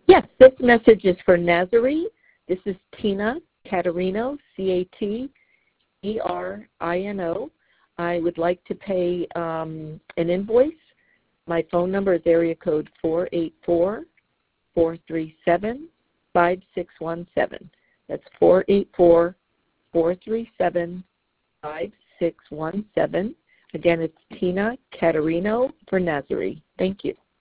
Yes, this message is for Nazare. This is Tina Caterino, Caterino. I would like to pay an invoice. My phone number is area code 484-437-5617. That's 484-437-5617. Again, it's Tina Caterino for Nazare. Thank you.